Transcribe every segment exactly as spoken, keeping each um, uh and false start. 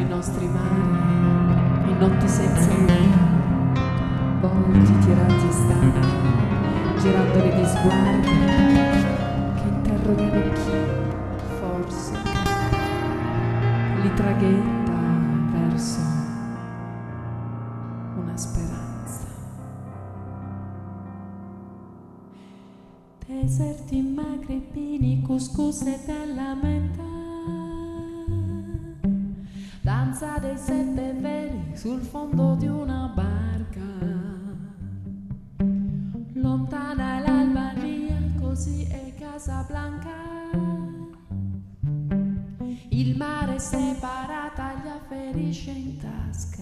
nostri mari, in notti senza luna, volti tirati e stanchi, girandoli di sguardi che interrogano chi, forse, li traghetta verso una speranza. Deserti magrebini, couscous e della menta, danza dei sette veli sul fondo di una barca. Lontana è l'Albania, così è Casablanca. Il mare separata gli afferisce in tasca.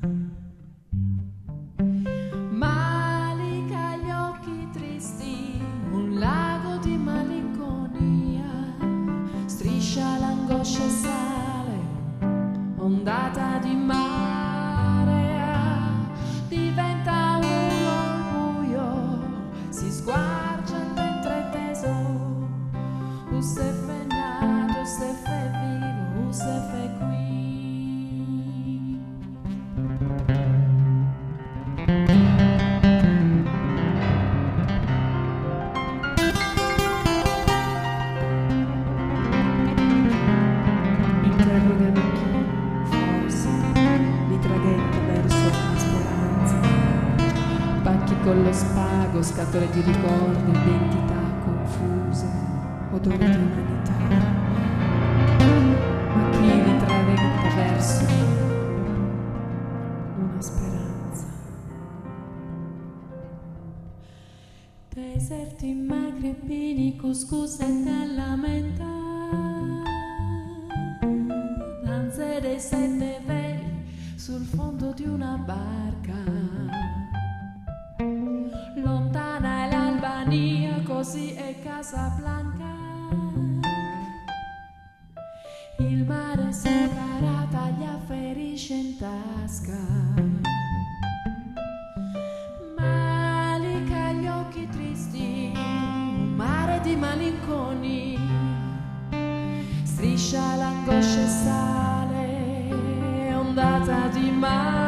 Malika gli occhi tristi, un lago di malinconia, striscia l'angoscia e sale, ondata di marea, diventa uno al buio, si sguarcia il ventre teso, Usef è nato, Usef è vivo, Usef è qui. Con lo spago, scatole di ricordi, identità confuse, odori di umanità. Ma chi li tragetta verso una speranza? Deserti magrebini, couscous e della menta, danze dei sette veli sul fondo di una barca. Lontana è l'Albania, così è Casablanca. Il mare separata gli afferisce in tasca. Malika gli occhi tristi, un mare di malinconia, striscia l'angoscia e sale, ondata di mare.